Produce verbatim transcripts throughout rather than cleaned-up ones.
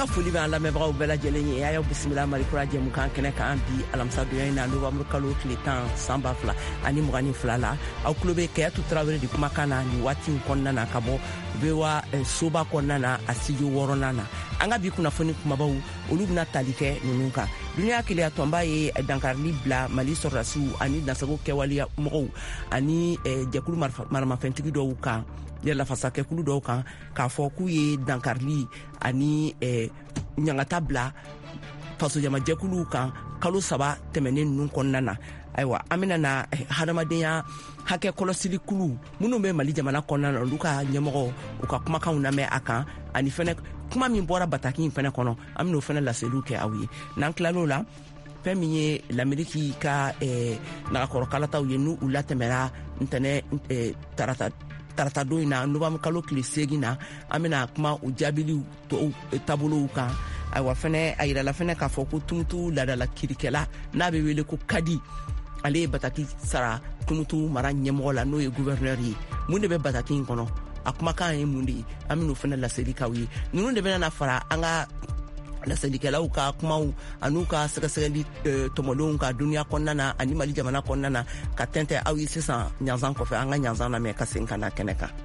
Anga foli bɛ an lamɛnbagaw bɛɛ lajɛlen ye. A y'aw bisimila Mali kura jɛmukan kɛnɛ kan bi alamisa donya in na novembre kalo tile tan san ba fila ani mugan ni fila la. Aw tulo bɛ Kɛyatu Tarawele de kumakan na nin waati in kɔnɔna na ka bɔ V O A soba kɔnɔna na a studio wɔɔrɔnan na. An ka bi kunnafoni kumabaw olu bɛna tali kɛ ninnu kan. Duniya keleya tɔnba ye dankarili bila Mali sɔrɔdasiw ani dansago kɛwaleya mɔgɔw ani jɛkulu maramafɛntigi dɔw kan yɛlɛfasakɛkulu dɔw kan k'a fɔ k'u ye dankarili ani ɲangata bila fasojamajɛkuluw kan kalo saba tɛmɛnen ninnu kɔnɔna na. Ayiwa an bɛna na hadamadenya hakɛ kɔlɔsili kulu minnu bɛ Mali jamana kɔnɔna na olu ka ɲɛmɔgɔ u ka kumakanw lamɛn a kan ani fɛnɛ kuma min bɔra bataki in fɛnɛ kɔnɔ an bɛna o fɛnɛ laseliw kɛ aw ye. N'an tilal'o la fɛn min ye l'Ameriki ka nagakɔrɔkalataw ye n'u latɛmɛra ntɛnɛ tarata tarata don in na novembre kalo tile segin na an bɛna kuma o jaabiliw taabolow kan. Ayiwa fɛnɛ a yirala fɛnɛ k'a fɔ ko tumutu ladala kirikɛla n'a bɛ wele ko kadi ale ye bataki sara tumutu mara ɲɛmɔgɔ la n'o ye gouverneur ye. Mun de bɛ bataki in kɔnɔ a kumakan ye mun de ye an bɛna o fɛnɛ laseli k'aw ye. Ninnu de bɛna na fara an ka laselikɛlaw ka kumaw an'u ka sɛgɛsɛgɛli tɔmɔdenw ka duniya kɔnɔna na ani Mali jamana kɔnɔna na ka tɛntɛn aw ye sisan ɲanzan kɔfɛ an ka ɲanzan lamɛn ka segin ka na kɛnɛ kan.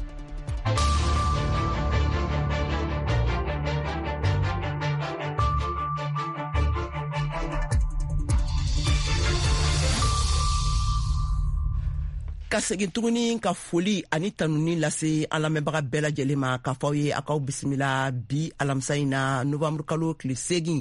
Ka segin tuguni ka foli ani tanuni lase an lamɛnbaga bɛɛ lajɛlen ma k'a fɔ aw ye a k'aw bisimila bi alamisa in na novembre kalo tile segin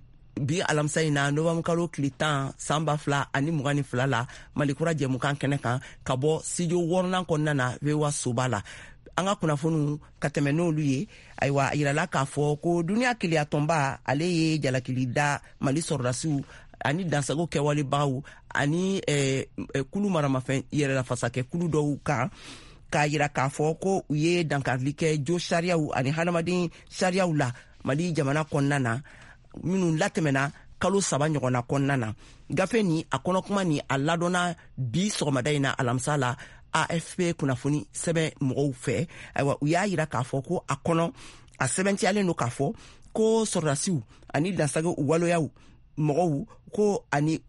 bi alamisa in na novembre kalo tile tan san ba fila ani mugan ni fila la Mali kura jɛmukan kɛnɛ kan ka bɔ studio wɔɔrɔnan kɔnɔna na V O A soba la. An ka kunnafoniw ka tɛmɛ n'olu ye. Ayiwa a yirala k'a fɔ ko duniya keleya tɔnba ale ye jalakili da Mali sɔrɔdasiw ani dansago kɛwalebagaw ani kulu maramafɛn yɛrɛlafasakɛ kulu dɔw kan k'a yira k'a fɔ ko u ye dankarili kɛ jo sariyaw ani hadamaden sariyaw la Mali jamana kɔnɔna na minnu latɛmɛna kalo saba ɲɔgɔnna kɔnɔna na. Gafe ni a kɔnɔkuma ni a ladɔnna bi sɔgɔmada in na alamisa la A F P kunnafoni sɛbɛn mɔgɔw fɛ. Ayiwa u y'a yira k'a fɔ ko a kɔnɔ a sɛbɛntiyalen don k'a fɔ ko sɔrɔdasiw ani dansago waloyaw mɔgɔw ko ani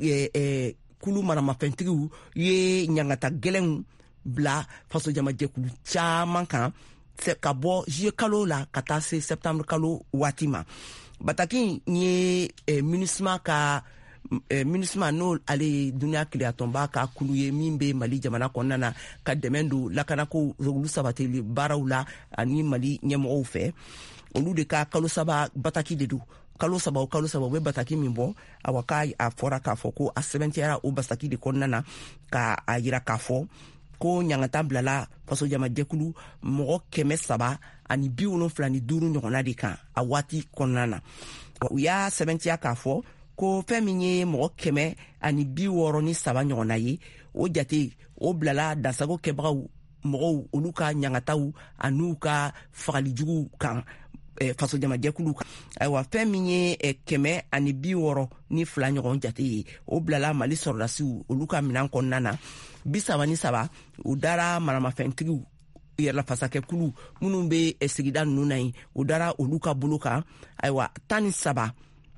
kulu maramafɛntigiw ye ɲangata gɛlɛnw bila fasojamajɛkulu caman kan ka bɔ juillet kalo la ka taa se septembre kalo waati ma. Bataki ye MINUSMA ka MINUSMA n'o ale ye duniya keleya tɔnba ka kulu ye min bɛ Mali jamana kɔnɔna na ka dɛmɛ don lakanako olu sabatili baaraw la ani Mali ɲɛmɔgɔw fɛ. Olu de ka kalo saba bataki de don. Kalo saba o kalo saba u bɛ bataki min bɔ awa k'a a fɔra k'a fɔ ko a sɛbɛntiyara o bataki de kɔnɔna na k'a a yira k'a fɔ ko ɲangata bilala fasojamajɛkulu mɔgɔ kɛmɛ saba ani bi wolonfila ni duuru ɲɔgɔnna de kan a waati kɔnɔna na. U y'a sɛbɛntiya k'a fɔ ko fɛn min ye mɔgɔ kɛmɛ ani bi wɔɔrɔ ni saba ɲɔgɔnna ye o jate o bilala dansago kɛbagaw mɔgɔw olu ka ɲangataw an'u ka fagalijuguw kan fasojamajɛkulu kan. Ayiwa fɛn min ye kɛmɛ ani bi wɔɔrɔ ni fila ɲɔgɔn jate ye o bilala Mali sɔrɔdasiw olu ka minan kɔnɔna na. Bi saba ni saba u dara maramafɛntigiw yɛrɛlafasakɛkulu minnu bɛ sigida ninnu na yen u dara olu ka bolo kan. Ayiwa tan ni saba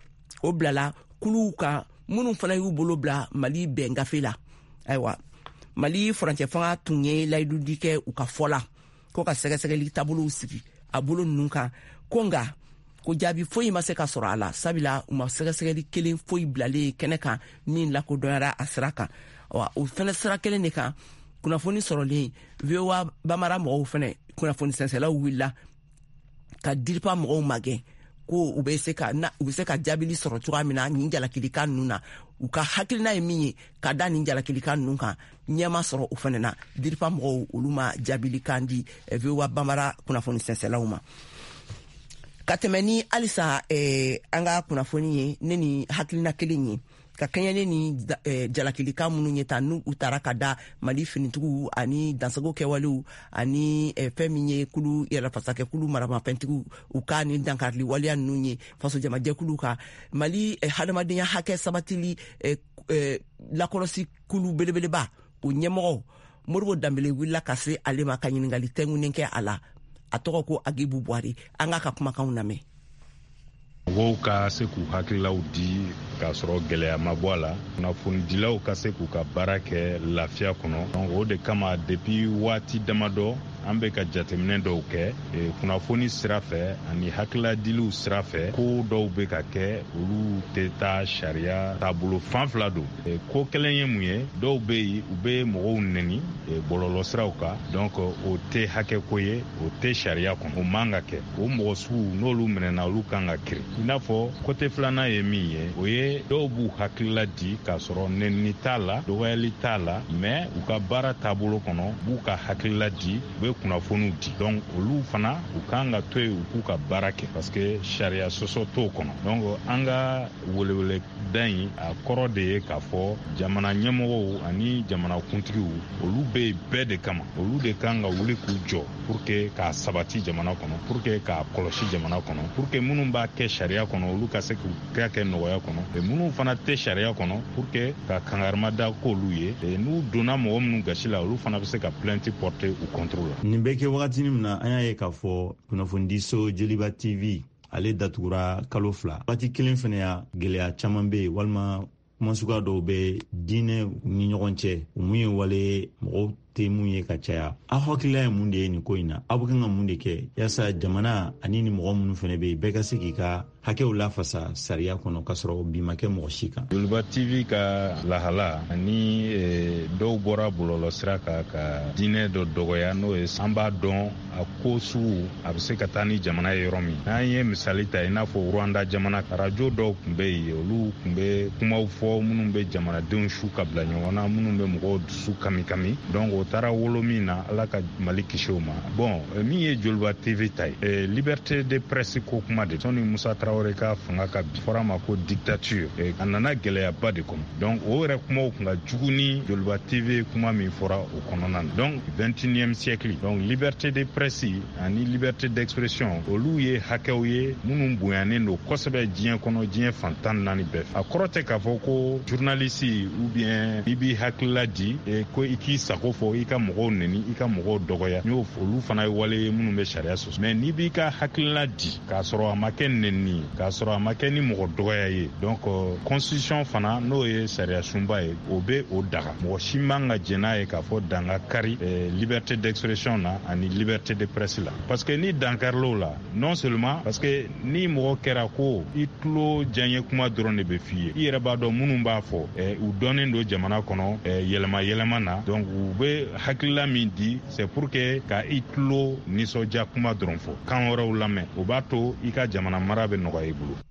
o bilala kuluw kan minnu fana y'u bolo bila Mali bɛn gafe la. Ayiwa Mali furancɛ fanga tun ye layidudi kɛ u ka fɔ la ko ka sɛgɛsɛgɛli taabolow sigi a bolo ninnu kan ko nka ko jaabi foyi ma se ka sɔrɔ a la sabula u ma sɛgɛsɛgɛli kelen foyi bilalen kɛnɛ kan min lakodɔnyara a sira kan. O fɛnɛ sira kelen de kan kunnafoni sɔrɔlen V O A bamara mɔgɔw fɛnɛ kunnafoni sɛnsɛlaw wulila ka diripa mɔgɔw magɛn ko u bɛ se ka na u bɛ se ka jaabili sɔrɔ cogoya min na nin jalakilikan ninnu na u ka hakilina ye min ye ka da nin jalakilikan ninnu kan ɲɛma sɔrɔ u fɛnɛ na diripa mɔgɔw olu ma jaabilikan di V O A bamara kunnafoni sɛnsɛlaw ma. Ka tɛmɛ ni halisa an ka kunnafoni ye ne ni hakilina kelen ye ka kɛɲɛ ne ni jalakilikan minnu ye tan n'u taara ka da Mali finitigiw ani dansago kɛwalew ani fɛn min ye kulu yɛrɛlafasakɛkulu maramafɛntigiw u ka ni dankarili waleya ninnu ye fasojamajɛkulu kan. Mali hadamadenya hakɛ sabatili lakɔlɔsi kulu belebeleba o ɲɛmɔgɔ Modibo Dambele wulila ka se ale ma ka ɲiningali tɛngunen kɛ a la. A tɔgɔ ko Agibu Buwari. An ka ka kumakanw lamɛn. mɔgɔw ka se k'u hakililaw di k'a sɔrɔ gwɛlɛya ma bɔ a la, kunnafonidilaw ka se k'u ka baara kɛ lafiya kɔnɔ. Donc o de kama depuis waati damadɔ an bɛ ka jateminɛ dɔw kɛ kunnafoni sira fɛ ani hakilidiliw sira fɛ, ko dɔw bɛ ka kɛ olu tɛ taa sariya taabolo fan fila don. Ko kelen ye mun ye, dɔw bɛ yen u bɛ mɔgɔw nɛni bɔlɔlɔ siraw kan, donc o tɛ hakɛ ko ye, o tɛ sariya kɔnɔ, o man ka kɛ. O mɔgɔ sugu n'olu minɛna olu kan ka kiiri. I n'a fɔ côté filanan ye min ye, o ye dɔw b'u hakilila di k'a sɔrɔ nɛnini t'a la, dɔgɔyali t'a la, mais u ka baara taabolo kɔnɔ b'u ka hakilila di, u bɛ kunnafoniw di. Donc olu fana u kan ka to yen u k'u ka baara kɛ parce que sariya sɔsɔ t'o kɔnɔ. Donc an ka welewele da in a kɔrɔ de ye k'a fɔ jamana ɲɛmɔgɔw ani jamana kuntigiw olu bɛ bɛɛ de kama, olu de kan ka wuli k'u jɔ pour que k'a sabati jamana kɔnɔ, pour que k'a kɔlɔsi jamana kɔnɔ, pour que minnu b'a kɛ sariya kɔnɔ olu ka se k'u kɛ kɛ nɔgɔya kɔnɔ, et minnu fana tɛ sariya kɔnɔ pour que ka kangarima da k'olu ye, et n'u donna mɔgɔ minnu gasi la olu fana bɛ se ka plainte porter u contre la. Nin bɛ kɛ wagati min na an y'a ye k'a fɔ kunnafonidiso Jeliba T V ale datugura kalo fila. Waati kelen fana ya gɛlɛya caman bɛ yen, walima kuma suguya dɔw bɛ diinɛ ni ɲɔgɔn cɛ, mun ye wale mɔgɔw tɛ mun ye ka caya. Aw hakilila ye mun de ye nin ko in na? Aw bɛ kan ka mun de kɛ yaasa jamana ani ni mɔgɔ minnu fana bɛ yen bɛɛ ka se k'i ka hakɛw lafasa sariya kɔnɔ ka sɔrɔ bi ma kɛ mɔgɔ si kan? Joliba T V ka lahala ani dɔw bɔra bɔlɔlɔ sira kan ka diinɛ dɔ dɔgɔya, n'o ye an b'a dɔn a ko sugu a bɛ se ka taa ni jamana ye yɔrɔ min. N'an ye misali ta i n'a fɔ Rwanda jamana, arajo dɔw tun bɛ yen, olu tun bɛ kumaw fɔ minnu bɛ jamanadenw su ka bila ɲɔgɔn na, minnu bɛ mɔgɔw dusu kami kami. Donc o taara wolo min na Ala ka Mali kisi o ma. Bon min ye Joliba T V ta ye, liberté de presse ko kuma de sɔnni Musa Traoré ka fanga ka bi fɔra ma ko dictature, a nana gɛlɛyaba de kɔnɔ. Donc o yɛrɛ kumaw kun ka jugu ni Joliba T V kuma min fɔra o kɔnɔna na. Donc vingt et unième siècle, donc liberté de presse ani liberté d'expression olu ye hakɛw ye minnu bonyanen don kosɛbɛ diɲɛ kɔnɔ, diɲɛ fantan naani bɛɛ. A kɔrɔ tɛ k'a fɔ ko journaliste ou bien i b'i hakilila di ko i k'i sago fɔ, i ka mɔgɔw neni, i ka mɔgɔw dɔgɔya, n'o olu fana ye wale ye minnu bɛ sariya sɔsɔ. Mais n'i b'i ka hakilila di k'a sɔrɔ a ma kɛ nɛni, k'a sɔrɔ a ma kɛ ni mɔgɔ dɔgɔya ye, donc constitution fana n'o ye sariya sunba ye o bɛ o daga. Mɔgɔ si man ka jɛn n'a ye k'a fɔ danga kari liberté d'expression na ani liberté de presse la, parce que ni dankarilo la non seulement parce que ni mɔgɔ kɛra ko i tulo diyaɲɛ kuma dɔrɔn de bɛ f'i ye, i yɛrɛ b'a dɔn minnu b'a fɔ u dɔnnen don jamana kɔnɔ yɛlɛma yɛlɛma na, donc u bɛ hakilila min di c'est pour que ka i tulo nisɔndiya kuma dɔrɔn fɔ, kan wɛrɛw lamɛn, o b'a to i ka jamana mara bɛ nɔgɔya i bolo.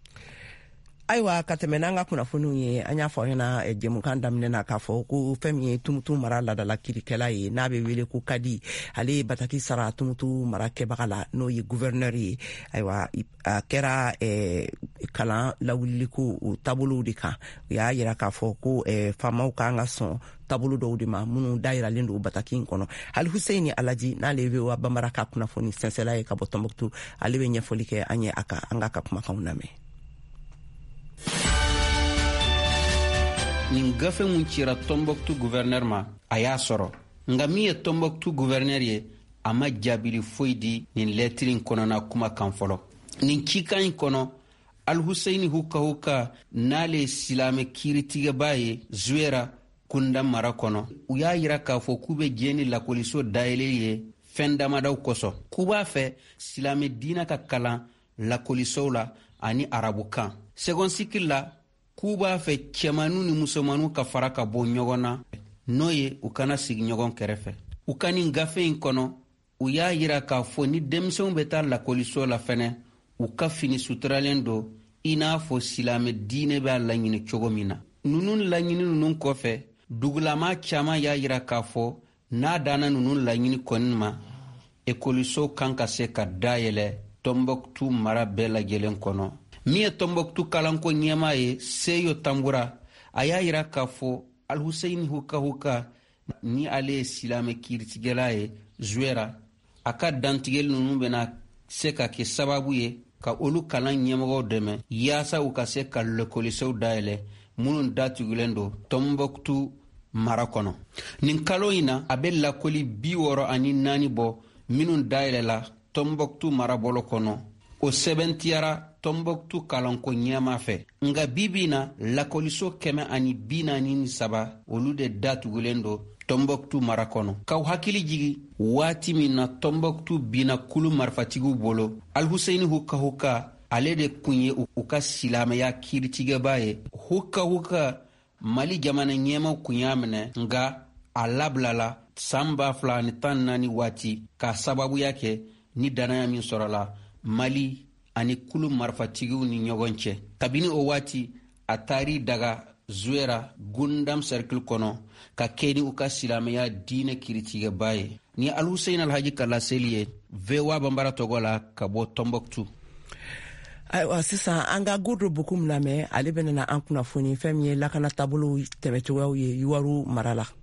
Ayiwa ka tɛmɛ n'an ka kunnafoniw ye, an y'a fɔ ɲɛna jɛmukan daminɛ na k'a fɔ ko fɛn min ye Tumutu mara ladala kirikɛla ye n'a bɛ wele ko Kadi, ale ye bataki sara Tumutu mara kɛbaga la n'o ye gouverneur ye. Ayiwa a kɛra kalan lawuliliko o taabolow de kan. U y'a yira k'a fɔ ko faamaw kan ka sɔn taabolo dɔw de ma minnu dayiralen don bataki in kɔnɔ. Ali Hussein Alaji n'ale bɛ wa bambara ka kunnafoni sɛnsɛla ye ka bɔ Tɔnbɔkutu, ale bɛ ɲɛfɔli kɛ an ye a kan, an ka ka kumakanw lamɛn. Nin gafe mun cira Tɔnbɔkutu gouverneur ma a y'a sɔrɔ, nka min ye Tɔnbɔkutu gouverneur ye a ma jaabili foyi di nin lɛtiri in kɔnɔna kuma kan fɔlɔ. Nin cikan in kɔnɔ Al-Hussein Huka Huka n'ale ye silamɛ kiiritigɛba ye Zuwera Kunda mara kɔnɔ, u y'a yira k'a fɔ k'u bɛ diɲɛ ni lakɔliso dayɛlɛli ye fɛn damadaw kosɔn. K'u b'a fɛ silamɛ diina ka kalan lakɔlisow la ani arabukan. Second cycle la k'u b'a fɛ cɛmanu ni musomanu ka fara ka bɔ ɲɔgɔn na, n'o ye u kana sigi ɲɔgɔn kɛrɛfɛ. U ka nin gafe in kɔnɔ u y'a yira k'a fɔ ni denmisɛnw bɛ taa lakɔliso la fɛnɛ u ka fini suturalen don i n'a fɔ silamɛ diinɛ b'a laɲini cogo min na. Nunu laɲini nunu kɔfɛ dugulama caman y'a yira k'a fɔ n'a danna nunu laɲini kɔni ma ekɔliso kan ka se ka dayɛlɛ Tɔnbɔkutu mara bɛɛ lajɛlen kɔnɔ. Min ye Tɔnbɔkutu kalanko ɲɛmaa ye Seyo Tambura, a y'a yira k'a fɔ Al-Hussein Huka Huka ni ale ye silamɛ kiiritigɛla ye Zuwera, a ka dantigɛli ninnu bɛna se ka kɛ sababu ye ka olu kalan ɲɛmɔgɔw dɛmɛ yaasa u ka se ka lakɔlisow dayɛlɛ minnu datugulen don Tɔnbɔkutu mara kɔnɔ. Nin kalo in na a bɛ lakɔli bi wɔɔrɔ ani naani bɔ minnu dayɛlɛla Tɔnbɔkutu marabolo kɔnɔ. O sɛbɛntiyara Tombouctou kalanko ɲɛma fɛ nga bibi na lakɔliso kɛmɛ ani bi naani ni saba olu de datugulen do Tombouctou mara kɔnɔ k'aw hakili jigi waati min na Tombouctou bina kulu marifatigiw bolo Alhuseini Huka Huka ale de kun ye u ka silamɛya kiritigɛba ye. Huka Huka Mali jamana ɲɛmaw kun y'a minɛ nga a labilala san ba fila ni tan naani waati k'a sababuya kɛ ni danaya min sɔrɔla Mali ani kulu marifatigiw ni ɲɔgɔn cɛ. Kabini o waati a taari daga Zuera Gundam Circle kɔnɔ ka kɛ ni u ka silamɛya diinɛ kiritigɛba ye. Ni Alhuseini Alhaji Kala Seli ye V O A Banbara tɔgɔ la ka bɔ Tombouctou. Ayiwa sisan an ka Goudou Bokoum lamɛn ale bɛna an kunnafoni fɛn min ye lakana taabolo tɛmɛcogoyaw ye Yuwaru mara la.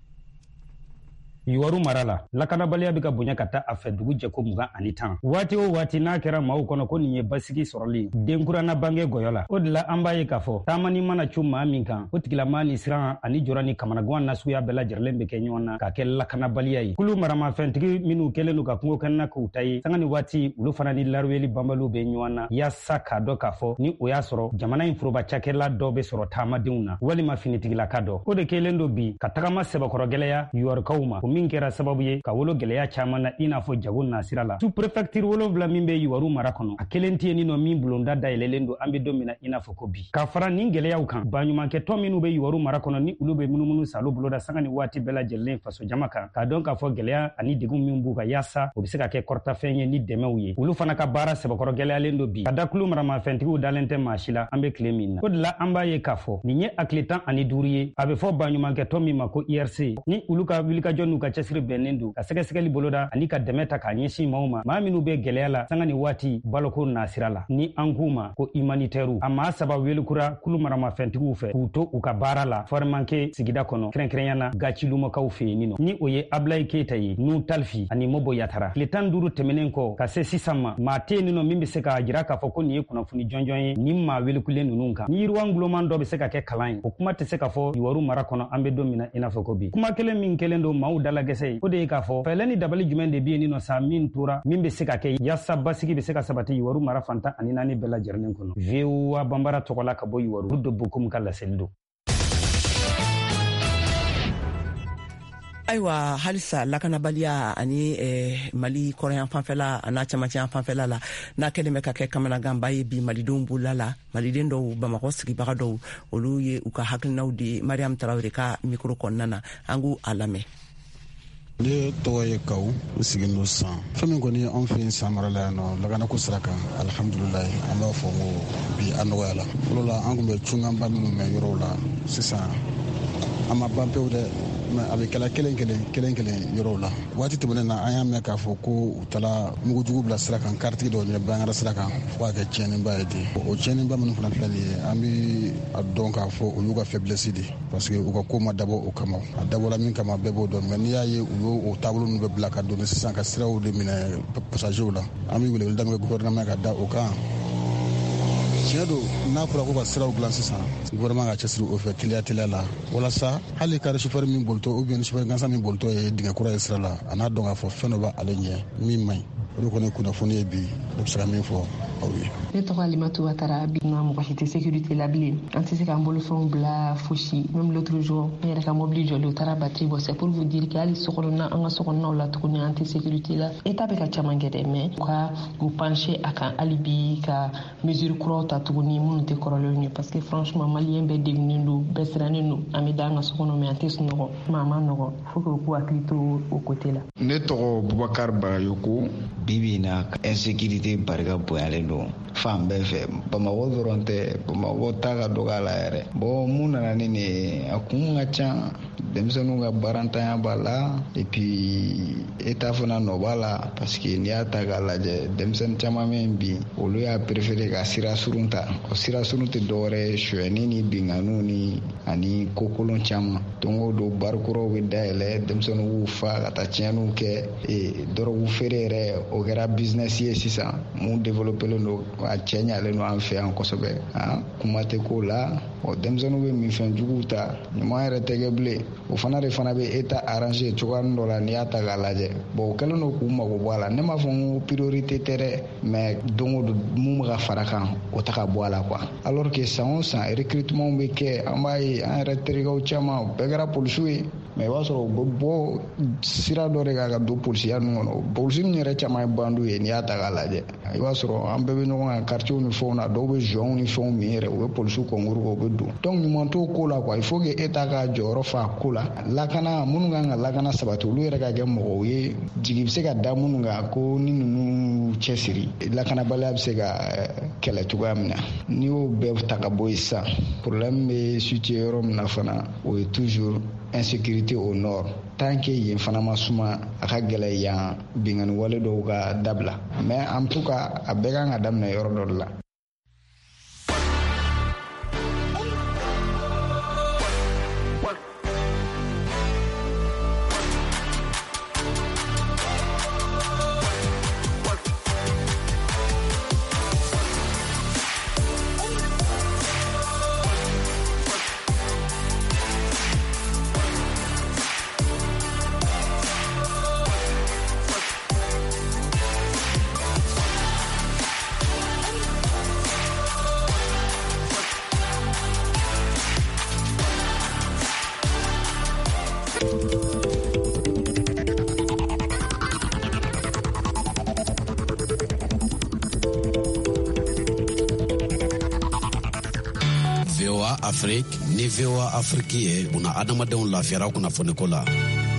Yuwaru mara la lakanabaliya bɛ ka bonya ka taa a fɛ dugu jɛko mugan ani tan waati o waati n'a kɛra maaw kɔnɔ ko nin ye basigi sɔrɔli denkuranna bange gɔyɔ la o de la an b'a ye k'a fɔ taamani mana cu maa min kan o tigilamaa ni siran ani jɔra ni kamanagan nasuguya bɛɛ lajɛrɛlen bɛ kɛ ɲɔgɔn na k'a kɛ lakanabaliya ye kulu maramafɛntigi minnu kɛlen don ka kungo kɛnɛna k'u ta ye sanga ni waati olu fana ni laruweli banbaliw bɛ ɲɔgɔn na yaasa k'a dɔn k'a fɔ ni o y'a sɔrɔ jamana in foroba cakɛla dɔ bɛ sɔrɔ taamadenw na walima finitigilaka dɔ o de kɛlen don bi ka tagama sɛbɛkɔrɔgɛlɛya yuwarukaw ma o min kɛra sababu ye ka wolo gɛlɛya caaman na i n'a fɔ jago nasira la sous préfecture wolonwula min bɛ Yuwaru mara kɔnɔ a kelen tɛ yen nɔ min bulonda dayɛlɛlen don an bɛ don min na i n'a fɔ ko bi ka fara nin gɛlɛyaw kan baɲumankɛtɔn minnu bɛ Yuwaru mara kɔnɔ ni olu bɛ munumunu salo boloda sanga ni waati bɛɛ lajɛlen faso jama kan k'a dɔn k'a fɔ gɛlɛya ani degun min b'u ka yaasa o bɛ se ka kɛ kɔrɔtafɛn ye ni dɛmɛw ye olu fana ka baara sɛbɛkɔrɔ gɛlɛyalen don bi ka da kulu maramafɛntigiw dalen tɛ maa si la an bɛ tile min na o de la an b'a ye k'a fɔ nin ye a tile tan ani duuru ye a bɛ fɔ baɲumankɛtɔn min ma ko I R C ni olu ka wulikajɔ n'u ka cɛsiri bɛnnen don ka sɛgɛsɛgɛli boloda ani ka dɛmɛ ta k'a ɲɛsin maaw ma maa minnu bɛ gɛlɛya la sanga ni waati baloko nasira la ni an k'u ma ko humanitaire a maa saba welikura kulu maramafɛntigiw fɛ k'u to u ka baara la fɔrimanke sigida kɔnɔ kɛrɛnkɛrɛnyana gacilumakaw fɛ yen nɔ ni o ye Ablaye Keyita ye nu Talfi ani Mobo Yatara tile tan duuru tɛmɛnen kɔ ka se sisan ma maa tɛ yen nɔ min bɛ se k'a jira k'a fɔ ko nin ye kunnafoni jɔnjɔn ye nin maa welikulen ninnu kan ni yiriwa ngulɔman dɔ bɛ se ka kɛ kalan ye o kuma tɛ se ka fɔ Yuwaru mara kɔnɔ an bɛ don min na i n'a fɔ ko bi kuma kelen min kɛlen don maaw dalagɛsɛ ye o de ye k'a fɔ fɛlɛ ni dabali jumɛn de bɛ yen nɔ sa min tora min bɛ se ka kɛ yaasa basigi bɛ se ka sabati Yuwaru mara fantan ani naani bɛɛ lajɛrɛlen kɔnɔ V O A Banbara tɔgɔ la ka bɔ Yuwaru Goudou Bokoum ka laseli don. Ayiwa halisa lakanabaliya ani eh, Mali kɔrɔyan fanfɛla n'a camancɛ fanfɛla la n'a kɛlen bɛ ka kɛ kamanaganba ye bi malidenw bolola la maliden dɔw Bamakɔ sigibaga dɔw olu ye u ka hakilinaw di Mariam Tarawele ka micro kɔnɔna na an k'u a lamɛn. Ne tɔgɔ ye Kaw n sigilen don san fɛn min kɔni anw fɛ yen san mara la yan nɔ lakanako sira kan alhamdulilayi an b'a fɔ ko bi a nɔgɔya la fɔlɔ la an tun bɛ cunganba minnu mɛn yɔrɔw la sisan a ma ban pewu dɛ mɛ a bɛ kɛla kelen kelen kelen kelen yɔrɔw la waati tɛmɛnen na an y'a mɛn k'a fɔ ko u taara mugujugu bila sira kan karitigi dɔw ɲɛ bangara sira kan fo ka kɛ tiɲɛniba ye ten o tiɲɛniba minnu fana filɛ nin ye an bɛ a dɔn k'a fɔ u y'u ka faiblesse de parce que u ka ko ma dabɔ o kama a dabɔra min kama bɛɛ b'o dɔn mɛ n'i y'a ye u y'o taabolo ninnu bɛ bila ka don sisan ka siraw de minɛ pasagew la an bɛ welewele daminɛ gouvernement ka da o kan tiɲɛ don n'a fɔra ko ka siraw dilan sisan gouvernement ka cɛsiri o fɛ teliya teliya la walasa hali kari chauffeur min bolitɔ ou bien chauffeur gansan min bolitɔ ye dingɛ kura ye sira la a n'a dɔn k'a fɔ fɛn dɔ b'ale ɲɛ min man ɲi o de kɔni kunnafoni ye bi ne bɛ se ka min fɔ aw ye. Ne tɔgɔ Alimatu Watara bi nɔ mɔgɔ si tɛ sécurité la bilen an tɛ se k'an bolofɛnw bila fosi même l'autre jour ne yɛrɛ ka mobili jɔlen o taara batterie bɔ c'est pour vous dire que hali sokɔnɔna an ka sokɔnɔnaw la tuguni an tɛ sécurité la état bɛ ka caman kɛ dɛ mais u ka u pencher a kan hali bi ka mesure kuraw ta tuguni minnu tɛ kɔrɔlenw ye parce que franchement maliyɛn bɛɛ degunnen don bɛɛ sirannen don an bɛ da an ka sokɔnɔ mais an tɛ sunɔgɔ ma a ma nɔgɔ faut que u k'u hakili to o côté la. Ne tɔgɔ Bubakar Bagayoko bibi in na insécurité barika bonyalen don fan bɛɛ fɛ Bamakɔ dɔrɔn tɛ Bamakɔ ta ka dɔgɔ a la yɛrɛ bon mun nana ni nin a kun ka ca denmisɛnninw ka barantanya b'a la et puis état fana nɔ b'a la parce que n'i y'a ta k'a lajɛ denmisɛnnin caman min bi olu y'a préféré ka sira surun ta o sira surun tɛ dɔwɛrɛ ye suɲɛni ni binganiw ni ani kokolon caman don o don barikuraw bɛ dayɛlɛ denmisɛnninw b'u fa ka taa tiɲɛniw kɛ dɔrɔgu feere yɛrɛ o kɛra business ye sisan mun développelen don a cɛ ɲalen don an fɛ yan kosɛbɛ kuma tɛ k'o la o denmisɛnninw bɛ min fɛn juguw ta ɲuman yɛrɛ tɛ kɛ bilen o fana de fana bɛ eta arranger cogoya dɔ la n'i y'a ta k'a lajɛ bon o kɛlen don k'u mago bɔ a la ne m'a fɔ n ko priorité tɛ dɛ mais don o don mun bɛ ka fara kan o ta ka bɔ a la quoi alors que san o san recrutement bɛ kɛ an b'a ye an yɛrɛ terikɛw caman o bɛɛ kɛra polisiw ye mais i b'a sɔrɔ u bɛ bɔ sira dɔ de kan ka don polisiya ninnu kɔnɔ polisiw yɛrɛ caman ye bandiw ye n'i y'a ta k'a lajɛ i b'a sɔrɔ an bɛɛ bɛ ɲɔgɔn kan quartier ni fɛnw na dɔw bɛ jɔnw ni fɛnw min yɛrɛ u bɛ polisiw kɔnkuru kɛ u bɛ don donc ɲuman t'o ko la quoi il faut que État ka jɔyɔrɔ fa ko la lakana minnu kan ka lakana sabati olu yɛrɛ ka kɛ mɔgɔw ye jigi bɛ se ka da minnu kan ko ni ninnu cɛsiri lakanabaliya bɛ se ka kɛlɛ cogoya min na n'i y'o bɛɛ ta ka bɔ yen sisan problème bɛ situé yɔrɔ min na fana o ye toujours insécurité au nord tant que yen fana ma suma a ka gɛlɛ yan bingani wale dɔw ka dabila mais en tout cas a bɛɛ kan ka daminɛ yɔrɔ dɔ de la. Afrique ni V O A Afrique ye una adamadenw lafiyara kunnafoni ko la.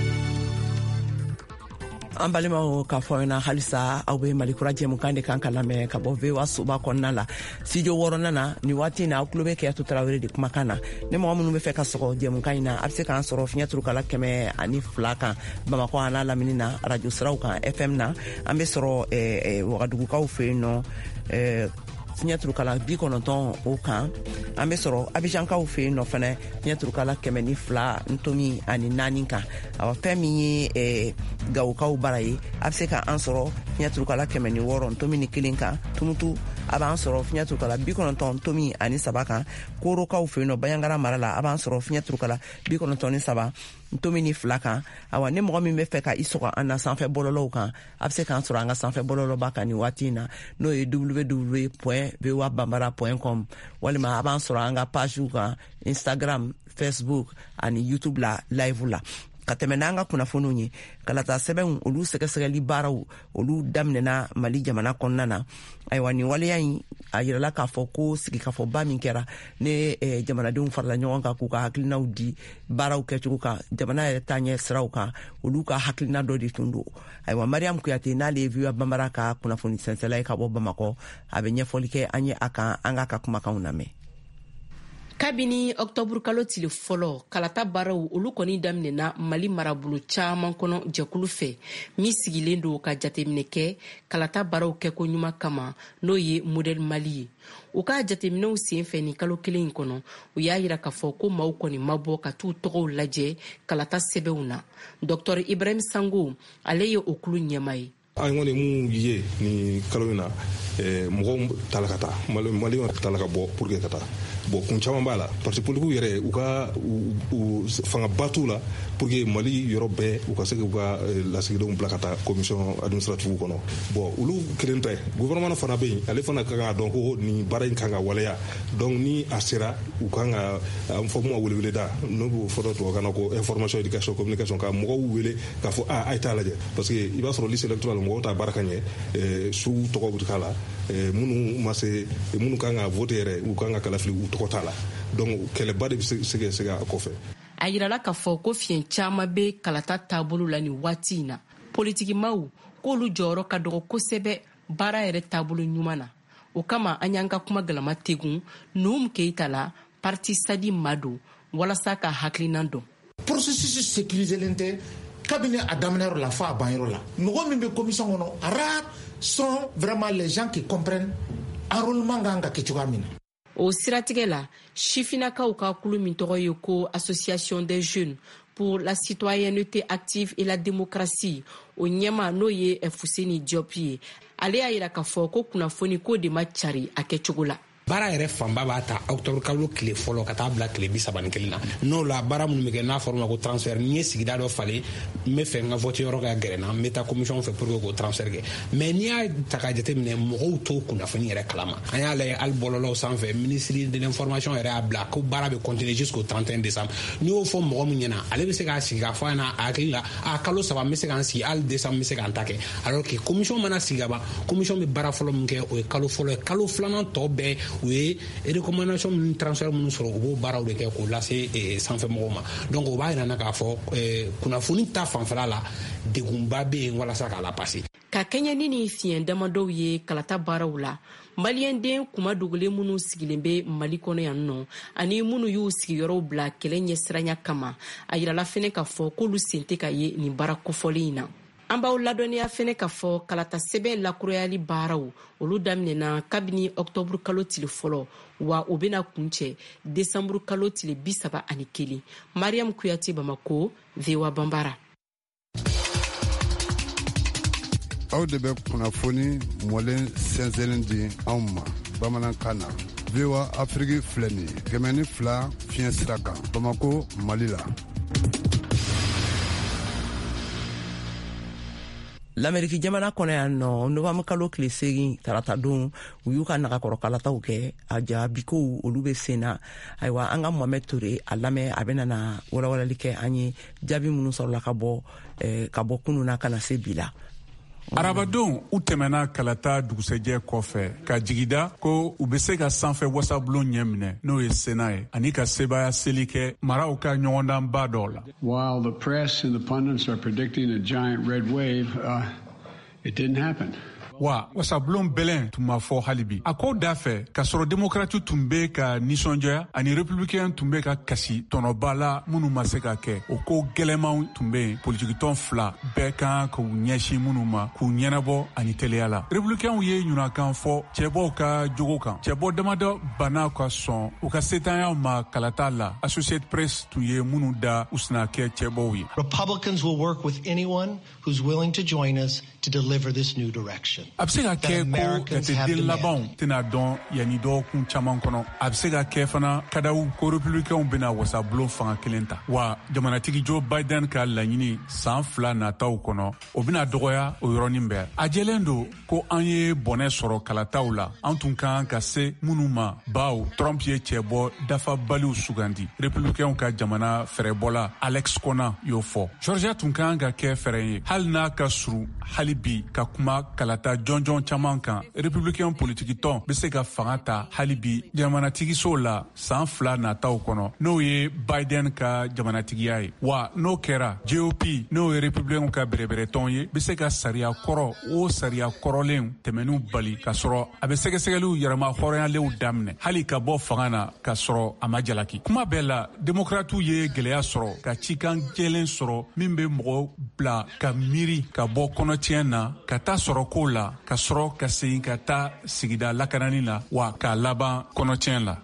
an balimaw k'a fɔ na halisa aw bɛ malikura jɛmukan de kan ka lamɛn ka bɔ V O A soba kɔnɔna la studio wɔɔrɔnan na ni waati na aw tulo bɛ Keyatu Tarawele de kumakan na ni mɔgɔ minnu bɛ fɛ ka sɔgɔ jɛmukan in na a bɛ se k'an sɔrɔ fiɲɛ turukala kɛmɛ ani fila kan Bamakɔ a n'a lamini na radio siraw kan F M na an bɛ sɔrɔ Wagadugukaw fɛ yen nɔ fiɲɛ turukala bi kɔnɔntɔn o kan an bɛ sɔrɔ Abijankaw fɛ yen nɔ fɛnɛ fiɲɛ turukala kɛmɛ ni fila ntomi ani naani kan awa fɛn min ye Gawukaw bara ye a bɛ se ka an sɔrɔ fiɲɛ turukala kɛmɛ ni wɔɔrɔ ntomi ni kelen kan Tumutu a b'an sɔrɔ fiɲɛ turukala bi kɔnɔntɔn ntomi ani saba kan Korokaw fɛ yen nɔ Bayangara mara la a b'an sɔrɔ fiɲɛ turukala bi kɔnɔntɔn ni saba ntomi ni fila kan awa ni mɔgɔ min bɛ fɛ ka i sɔgɔ an na sanfɛ bɔlɔlɔw kan a bɛ se k'an sɔrɔ an ka sanfɛ bɔlɔlɔba kan ni waati in na n'o ye w w w point v o a bambara point com walima a b'an sɔrɔ an ka pagew kan Instagram, Facebook ani YouTube la live la ka tɛmɛ n'an ka kunnafoniw ye kalata sɛbɛnw olu sɛgɛsɛgɛli baaraw olu daminɛna Mali jamana kɔnɔna na ayiwa nin waleya in a yirala k'a fɔ ko sigikafɔba min kɛra ne eh, jamanadenw farala ɲɔgɔn kan k'u ka hakilinaw di baaraw kɛcogo kan jamana yɛrɛ taɲɛ siraw kan olu ka hakilina dɔ de tun don ayiwa Mariam Kuyate n'ale ye V O A Bambara ka kunnafoni sɛnsɛla ye ka bɔ Bamakɔ a bɛ ɲɛfɔli kɛ an ye a kan an ka ka kumakanw lamɛn. Kabini Octobre kalo tile fɔlɔ kalata baaraw olu kɔni daminɛna Mali marabolo caman kɔnɔ jɛkulu fɛ min sigilen don ka jateminɛ kɛ kalata baaraw kɛko ɲuman kama n'o ye modèle Mali ye u ka jateminɛw sen fɛ ni kalo kelen in kɔnɔ u y'a yira k'a fɔ ko maaw kɔni ma bɔ ka t'u tɔgɔw lajɛ kalata sɛbɛnw na Docteur Ibrahim Sango ale ye o kulu ɲɛma ye. an kɔni mun ye ni kalo in na mɔgɔw tala ka taa Maliɲɛnw tala ka bɔ pour que ka taa bon kun caman b'a la parce que politiques yɛrɛ u ka fangaba t'u la pour que Mali yɔrɔ bɛɛ u ka se k'u ka lasigidenw bila ka taa commission administrative kɔnɔ bon olu kelen tɛ gouvernement fana bɛ yen ale fana ka kan ka dɔn ko nin baara in kan ka waleya donc ni a sera u kan ka an fɔ mun ma weleweleda n'o b'o fɔ tubabukan na ko information éducation communication ka mɔgɔw wele k'a fɔ a a ye t'a lajɛ parce que i b'a sɔrɔ liste électorale mɔgɔw t'a baara ka ɲɛ su tɔgɔ bɛ k'a la minnu ma se minnu kan ka vote yɛrɛ u kan ka kalafili u tɔgɔ t'a la donc kɛlɛba de bɛ se ka se a kɔfɛ. a yirala k'a fɔ ko fiɲɛ caman bɛ kalata taabolo la nin waati in na politikimaw k'olu jɔyɔrɔ ka dɔgɔ kosɛbɛ baara yɛrɛ taabolo ɲuman na o kama an y'an ka kuma galama tegun Nuhum Keita la parti Sadi Mado walasa ka hakilinan dɔn. processus sécurisé tɛ kabini a daminɛyɔrɔ la fo a banyɔrɔ la mɔgɔ min bɛ commission kɔnɔ rares sont vraiment les gens qui comprennent enrôlement kan ka kɛ cogoya min na. o siratigɛ la sifinakaw ka kulu min tɔgɔ ye ko Association des jeunes pour la citoyenneté active et la démocratie o ɲɛma n'o ye Fuseni Diop ye ale y'a yira k'a fɔ ko kunnafoni ko de ma cari a kɛcogo la. baara yɛrɛ fanba b'a ta octobre kalo tile fɔlɔ ka taa bila tile bi saba ni kelen na n'o la baara minnu bɛ kɛ n'a fɔra ma ko transfert ni ye sigida dɔ falen n bɛ fɛ n ka vote yɔrɔ ka gɛrɛ n bɛ taa commission fɛ pour que k'o transfert kɛ mais n'i y'a ta k'a jateminɛ mɔgɔw t'o kunnafoni yɛrɛ kalama an y'a lajɛ hali bɔlɔlɔw sanfɛ ministre de l'information yɛrɛ y'a bila ko baara bɛ continuer jusqu'au trente et un décembre n'i y'o fɔ mɔgɔ min ɲɛna ale bɛ se k'a sigi k'a fɔ a ɲɛna a hakili la a kalo saba n bɛ se k'an sigi hali décembre n bɛ se k'an ta kɛ alors que commission mana sigi ka ban commission bɛ baara fɔlɔ min kɛ o ye kalo fɔlɔ ye kalo filanan tɔ bɛɛ u ye recommandation minnu transfert minnu sɔrɔ u b'o baaraw de kɛ k'o lase sanfɛ mɔgɔw ma donc o b'a yira na k'a fɔ kunnafoni ta fanfɛla la degunba bɛ yen walasa k'a la passer ka kɛɲɛni ni fiɲɛ damadɔw ye kalata baaraw la maliyɛnden kuma dogolen minnu sigilen bɛ mali kɔnɔ yan nɔ ani minnu y'u sigiyɔrɔw bila kɛlɛ ɲɛsiranya kama a yirala fɛnɛ k'a fɔ k'olu sen tɛ ka ye nin baara kofɔlen in na an b'aw ladɔnniya fɛnɛ k'a fɔ kalata sɛbɛn lakurayali baaraw olu daminɛna kabini octobre kalo tile fɔlɔ wa o bɛna kuncɛ décembre kalo tile bi saba ani kelen mariam kuyate bamako V O A Bambara. aw de bɛ kunnafoni mɔlen sɛnsɛnlen di anw ma bamanankan na V O A Afrique filɛ nin ye kɛmɛ ni fila fiɲɛ sira kan Bamako Mali la. L'Amérique jamana kɔnɔ yan nɔ novembre kalo tile segin tarata don u y'u ka nagakɔrɔ kalataw kɛ a jaabikow olu bɛ sen na ayiwa an ka Mohamed Toure a lamɛn a bɛna na walawalali kɛ an ye jaabi minnu sɔrɔla ka bɔ ka bɔ kunun na ka na se bi la. Arabadenw u tɛmɛna kalata dugusɛjɛ kɔfɛ ka jigida ko u bɛ se ka sanfɛ wasabulon ɲɛ minɛ n'o ye Sena ye ani ka sebaya seli kɛ maraw ka ɲɔgɔndanba dɔw la. While the press and the pundits are predicting a giant red wave, uh, it didn't happen. Wa wasabulon bɛlɛn tun ma fɔ hali bi a ko da fɛ k'a sɔrɔ démocrate tun bɛ ka nisɔndiya ani républicain tun bɛ ka kasi tɔnɔba la minnu ma se ka kɛ o ko gɛlɛmanw tun bɛ yen politikitɔn fila bɛɛ kan k'u ɲɛsin minnu ma k'u ɲɛnabɔ ani teliya la républicainw ye ɲunakan fɔ cɛbɔw ka jogo kan cɛbɔ damadɔ banna ka sɔn u ka setanyaw ma kalata la Associated Press tun ye minnu da u sina kɛ cɛbɔw ye. Republicans will work with anyone who's willing to join us to deliver this new direction. A bɛ se ka kɛ ko jateden labanw tɛna dɔn yanni dɔgɔkun caman kɔnɔ a bɛ se ka kɛ fana kadaw ko républicainw bɛna wasabulon fanga kelen ta wa jamanatigi Joe Biden ka laɲini san fila nataw kɔnɔ o bɛna dɔgɔya o yɔrɔnin bɛɛ a jɛlen don ko an ye bɔnɛ sɔrɔ kalataw la an tun kan ka se minnu ma baw Trump ye cɛbɔ dafabaliw sugandi républicainw ka jamana fɛrɛbɔla Alex Kona y'o fɔ Georgia tun kan ka kɛ fɛrɛ ye hali n'a ka surun hali bi ka kuma kalata jɔnjɔn caman kan républicain politikitɔn bɛ se ka fanga ta hali bi jamanatigiso la san fila nataw kɔnɔ n'o ye Biden ka jamanatigiya ye wa n'o kɛra G O P n'o ye républicainw ka bɛrɛbɛrɛtɔn ye bɛ se ka sariya kɔrɔ o sariya kɔrɔlenw tɛmɛniw bali ka sɔrɔ a bɛ sɛgɛsɛgɛliw yɛrɛma hɔrɔnyalew daminɛ hali ka bɔ fanga na ka sɔrɔ a ma jalaki kuma bɛɛ la démocratiw ye gɛlɛya sɔrɔ ka cikan jɛlen sɔrɔ min bɛ mɔgɔw bila ka miiri ka bɔ kɔnɔtiɲɛ na ka taa sɔrɔ ko la ka sɔrɔ ka segin ka taa sigida lakanani la wa k'a laban kɔnɔtiɲɛ la.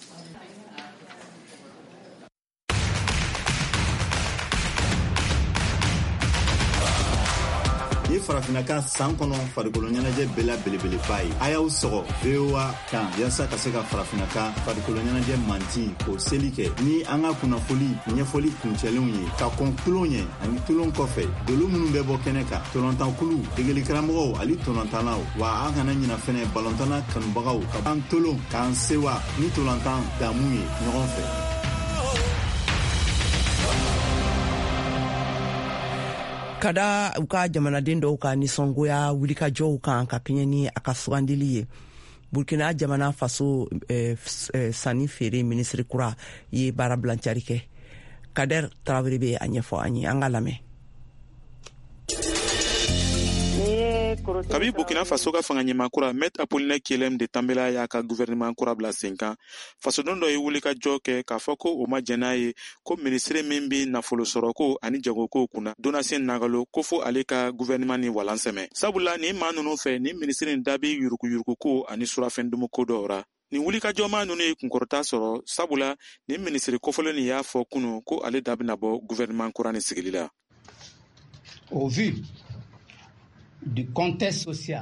Ni farafinaka san kɔnɔ farikolo ɲɛnajɛ bɛɛ la belebeleba ye a y'aw sɔgɔ V O A kan yasa ka se ka farafinaka farikolo ɲɛnajɛ manti k'o seli kɛ ni an ka kunnafoli ɲɛfɔli kuncɛlenw ye ka kɔn tulon ɲɛ ani tulon kɔfɛ dolo minnu bɛ bɔ kɛnɛ kan tɔlɔntankulu degeli karamɔgɔw ali tɔlɔntannaw wa an kana ɲina fɛnɛ balɔntana kanubagaw ka an tolon k'an sewa ni tɔlɔntan damu ye ɲɔgɔn fɛ. Kada u ka jamanaden dɔw ka nisɔngoya wulikajɔw kan ka kɛɲɛ ni a ka sugandili ye Burkina jamana faso eh, eh, sani feere minisiri kura ye baara bilancari kɛ Kader Traoré bɛ a ɲɛfɔ an ye an ka lamɛn. Kabi Burkina Faso ka fanga ɲɛma kura Maître Apollinaire Kyelem de Tambela y'a ka gouvernement kura bila sen kan fasoden dɔ ye wulikajɔ kɛ k'a fɔ ko o ma jɛn n'a ye ko ministre min bɛ nafolo sɔrɔ ko ani jagokow kunna Donatien Nagalo ko fo ale ka gouvernement ni walan sɛmɛ sabula ni maa ninnu fɛ ni ministre in da bɛ yuruguyurugu ko ani surafɛndumu ko dɔw ra ni wulikajɔma ninnu ye kunkɔrɔta sɔrɔ sabula ni ministre kofɔlen y'a fɔ kunun ko ale da bɛna bɔ gouvernement kura ni sigili la. Au vu du contexte social.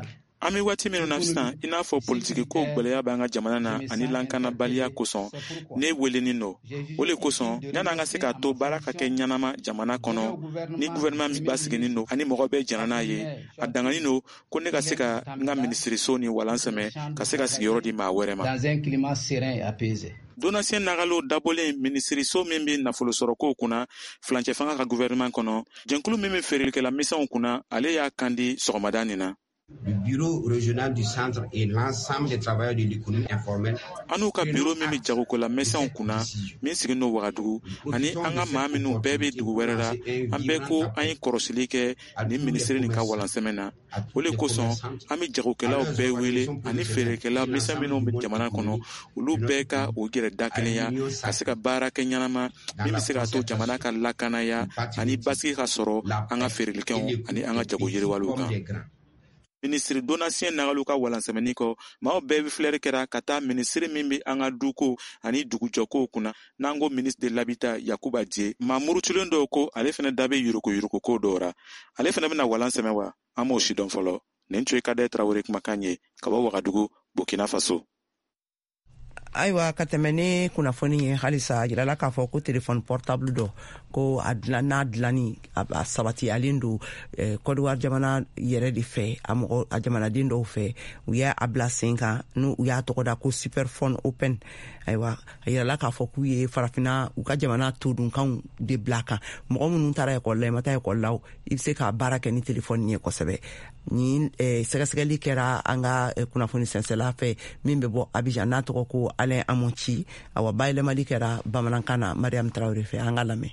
an bɛ waati minnu na sisan i n'a fɔ politiki ko gwɛlɛya b'an ka jamana na ani lankanabaliya kosɔn ne welenin no o le kosɔn yan'an ka se k'a to baara ka kɛ ɲanama jamana kɔnɔ ni gouvernement min basiginin no ani mɔgɔ bɛɛ jɛna n'a ye a danganin no ko ne ka se ka n ka minisiriso ni walan sɛmɛ ka se ka sigiyɔrɔ di maa wɛrɛ ma. Donatien Nagalo dabɔlen minisiriso min bɛ nafolo sɔrɔkow kunna fulancɛ fanga ka gouvernement kɔnɔ jɛnkulu min bɛ feerelikɛla misɛnw kunna ale y'a kandi sɔgɔmada nin na. Le bureau régional du centre et l'ensemble des travailleurs de l'économie informelle. Anu ka bureau min bɛ jagokola misɛnw kunna min sigilen don Wagadugu ani an ka maa minnu bɛɛ bɛ dugu wɛrɛ la an bɛɛ ko an ye kɔrɔsili kɛ ni minisiri nin ka walansɛmɛ na o le kosɔn an bɛ jagokɛlaw bɛɛ wele ani feerekɛla misɛn minnu bɛ jamana kɔnɔ olu bɛɛ ka o yɛrɛ da kelenya ka se ka baara kɛ ɲanama min bɛ se k'a to jamana ka lakanaya ani basigi ka sɔrɔ an ka feerelikɛnw ani an ka jago yiriwaliw kan. Ministre Donatien Nagalo ka walansɛmɛni kɔ maaw bɛɛ bɛ filɛri kɛra ka taa ministre min bɛ an ka duko ani dugujɔkow kunna n'an ko ministre de l'habitat Yakuba Dié maa murutulen dɔw ko ale fana da bɛ yuruku yuruku ko dɔw ra ale fana bɛna walansɛmɛ wa an m'o si dɔn fɔlɔ nin tun ye Kadɛ Tarawele kumakan ye ka bɔ Wagadugu Burkina Faso. Ayiwa ka tɛmɛ ni kunnafoni ye halisa jirala k'a fɔ ko téléphone portable dɔ ko a dilan n'a dilanni a sabatiyalen don Côte d'Ivoire jamana yɛrɛ de fɛ a mɔgɔ a jamanaden dɔw fɛ u y'a bila sen kan n'u y'a tɔgɔ da ko Superphone Open. Ayiwa a yirala k'a fɔ k'u ye farafina u ka jamana todunkanw de bila kan mɔgɔ minnu taara ekɔli la i ma taa ekɔli la i bɛ se ka baara kɛ ni téléphone ye kosɛbɛ ni sɛgɛsɛgɛli kɛra an ka kunnafoni sɛnsɛla fɛ min bɛ bɔ Abidjan n'a tɔgɔ ko Alain Amonchi awa bayɛlɛmali kɛra bamanankan na Mariam Traoré fɛ an ka lamɛn.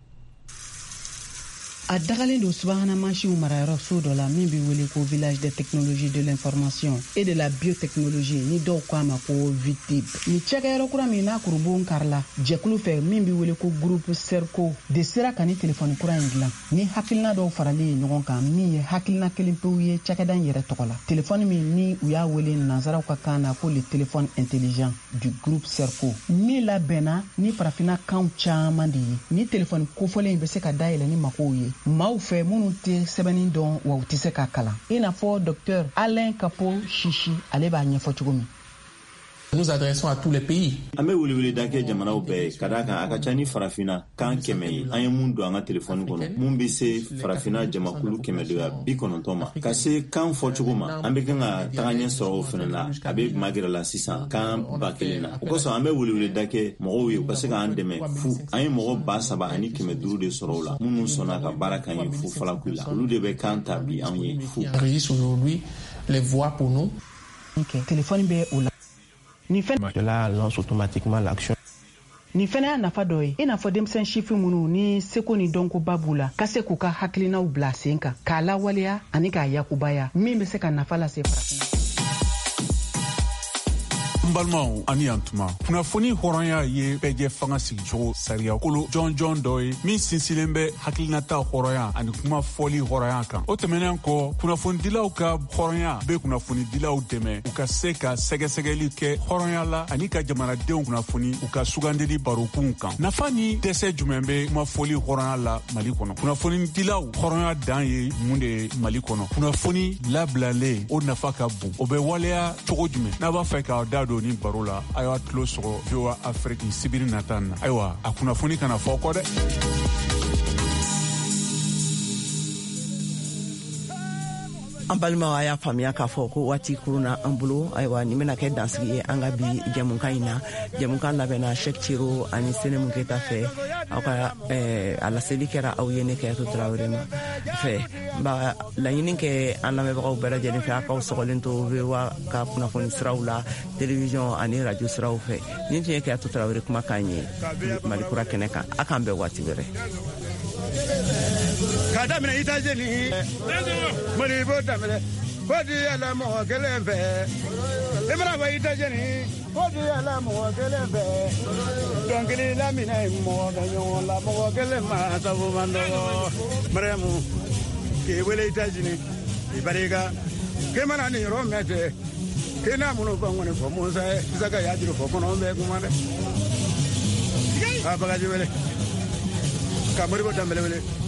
A dagalen don subahana mansiw marayɔrɔ so dɔ la min bɛ wele ko village de technologie de l'information et de la biotechnologie ni dɔw ko a ma ko VITIB. Ni cɛkɛyɔrɔ kura min n'a kurubon karila jɛkulu fɛ min bɛ wele ko groupe Serco de sera ka ni telefɔni kura in dilan ni hakilina dɔw faralen ye ɲɔgɔn kan min ye hakilina kelen pewu ye cɛkɛda in yɛrɛ tɔgɔ la. Telefɔni min ni u y'a wele nanzaraw ka kan na ko le téléphone intelligent du groupe Serco min labɛnna ni farafina kanw caman de ye ni telefɔni kofɔlen in bɛ se ka dayɛlɛ ni makow ye maaw fɛ minnu tɛ sɛbɛnni dɔn wa u tɛ se ka kalan i n'a fɔ docteur Alain Kapo Chichi ale b'a ɲɛfɔ cogo min. Nous adressons à tous les pays. An bɛ welewele da kɛ jamanaw bɛɛ ka d'a kan a ka ca ni farafina kan kɛmɛ ye an ye mun don an ka telefɔni kɔnɔ mun bɛ se farafina jamakulu kɛmɛ doya bi kɔnɔntɔn ma ka se kan fɔcogo ma an bɛ kan ka taga ɲɛ sɔrɔ o fana la a bɛ magɛrɛ la sisan kan ba kelen na o kosɔn an bɛ welewele da kɛ mɔgɔw ye u ka se k'an dɛmɛ fu an ye mɔgɔ ba saba ani kɛmɛ duuru de sɔrɔ o la minnu sɔnna ka baara kan ye fu falaku la olu de bɛ kan ta bi an ye fu. Aujourd'hui les voix pour nous. Ok téléphone bɛ o la. Ni Cela lance automatiquement l'action. Ni fɛnɛ y'a nafa dɔ ye i n'a fɔ denmisɛn sifin minnu ni seko ni dɔnkoba b'u la ka se k'u ka hakilinaw bila sen kan k'a lawaleya ani k'a yakubaya min bɛ se ka nafa lase farafina. N balimaw ani yan tuma kunnafoni hɔrɔnya ye bɛɛjɛ fanga sigicogo sariyakolo jɔn jɔn dɔ ye min sinsilen bɛ hakilinata hɔrɔnya ani kuma fɔli hɔrɔnya kan o tɛmɛnen kɔ kunnafonidilaw ka hɔrɔnya bɛ kunnafonidilaw dɛmɛ u ka se ka sɛgɛsɛgɛli kɛ hɔrɔnya la ani ka jamanadenw kunnafoni u ka sugandeli barokun kan nafa ni dɛsɛ jumɛn bɛ kuma fɔli hɔrɔnya la Mali kɔnɔ kunnafonidilaw hɔrɔnya dan ye mun de ye Mali kɔnɔ kunnafoni labilalen o nafa ka bon o bɛ waleya cogo jumɛn n'a b'a fɛ k'a da don ni baro la a y'a tulo sɔgɔ V O A Afrique sibiri nata na ayiwa a kunnafoni kana fɔ kɔ dɛ. An balimaw a y'a faamuya k'a fɔ ko waati kuruna an bolo ayiwa nin bɛna kɛ dansigi ye an ka bi jɛmukan in na jɛmukan labɛnna Cheikh Thiro ani Senem Keta fɛ aw ka a laseli kɛra aw ye ne Kɛyatu Tarawele ma fɛ ba laɲini kɛ an lamɛnbagaw bɛɛ lajɛlen fɛ a k'aw sɔgɔlen to V O A ka kunnafoni siraw la télévision ani radio siraw fɛ nin tun ye Kɛyatu Tarawele kumakan ye Malikura kɛnɛ kan a k'an bɛn waati wɛrɛ. Kada mina itajeni mani bo tamele kodi ala mo kelen fɛ imra ba itajeni kodi ala mo kelen fɛ dɔnkili la mina mo da ɲɔgɔn la mo kelen ma sabu mando maremu ke wele itajeni ibarika ke mana ni ro mete ke na muno ba ngone fo musa saka ya jiro fo kono be kuma de abaga jwele kamari bo tamele wele